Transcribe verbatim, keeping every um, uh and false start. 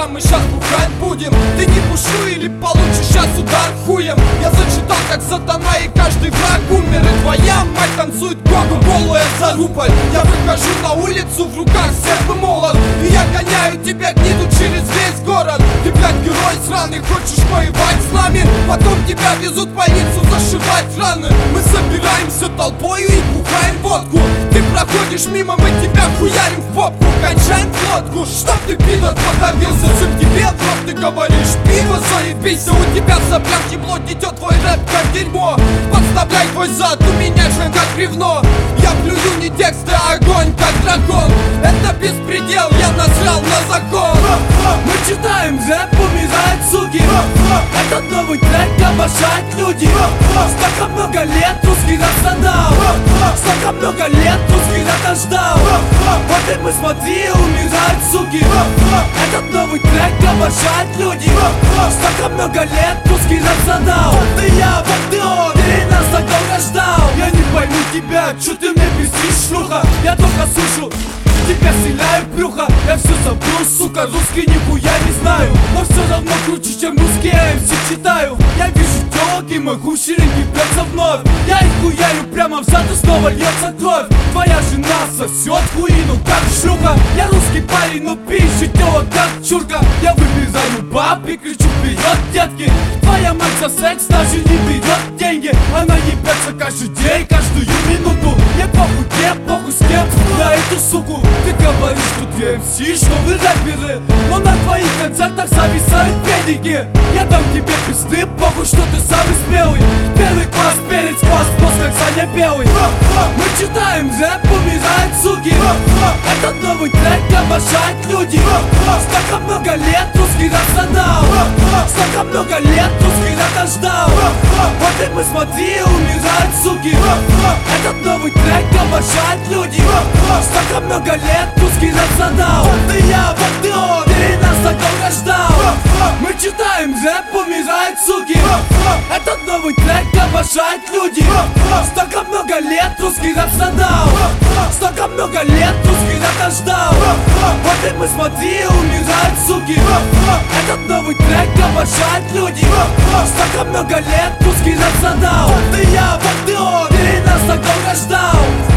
вечерам мы щас бухать будем. Ты не пушу или получишь щас удар хуем. Я зачитал как сатана и каждый враг умер. И твоя мать танцует гогу голая за рубль. Я выхожу на улицу, в руках серп и молот, и я гоняю тебя гниду через весь город. Ты, блядь, герой сраный, хочешь воевать с нами? Потом тебя везут в больницу зашивать раны. Мы собираемся толпою и бухаем водку. Ты проходишь мимо, мы тебя хуярим в попку. Кончаем флотку, чтоб ты, пидор, подавился. Сын тебе в рот, ты говоришь, пиво заебись. А у тебя в соплях ебло течет, твой рэп как дерьмо. Подставляй твой зад, у меня же как бревно. Я плюю не тексты, а огонь как дракон. Это беспредел, я насрал на закон. Мы читаем рэп, умирают суки. Этот новый трек обожают люди. Столько много лет русский рэп задал. Столько много лет русский рэп ждал. Вот и мы, смотри, умирают суки. Этот новый трек обожают люди. Столько много лет русский рэп задал. Ты я, патриот, ты нас так долго ждал. Я не пойму тебя, чё ты мне пиздишь, шлюха. Я только слышу, тебя стреляю в брюхо. Я все забыл, сука, русский нихуя не знаю. Но все равно круче, чем русские эм си читаю. Я вижу телок и могу ширинки бьется вновь. Я их хуярю прямо в зад и снова льется кровь. Твоя жена сосет хуину, как шлюха. Я русский парень, но пишет телок, как чурка. Я выбираю баб и кричу вперед, детки. Твоя мать за секс даже не берет деньги. Она ебется каждый день, каждую минуту. Мне похуй, мне похуй с кем, на эту суку. Ты говоришь, что ты эм си, что вы рэперы, но на твоих концертах зависают педики. Я дам тебе пизды, похуй, что ты самый смелый. Первый класс, перец класс, пост как Саня Белый. Мы читаем рэп, умирают суки. Этот новый трек обожают люди. Столько много лет русский рэп задал. Столько много лет русский рэп ждал. Вот и мы, смотри, умирают суки. Этот новый трек обожают люди. Столько много лет русский рэп задал. Ты я, патриот, ты нас так долго ждал. Мы читаем рэп, умирают суки. Этот новый трек обожают люди. Столько много лет русский рэп задал. Столько много лет русский рэп ждал. Вот и мы, смотри, умирают суки. Этот новый трек обожают люди. Столько много лет русский рэп задал. Ты я, патриот, ты нас так долго ждал.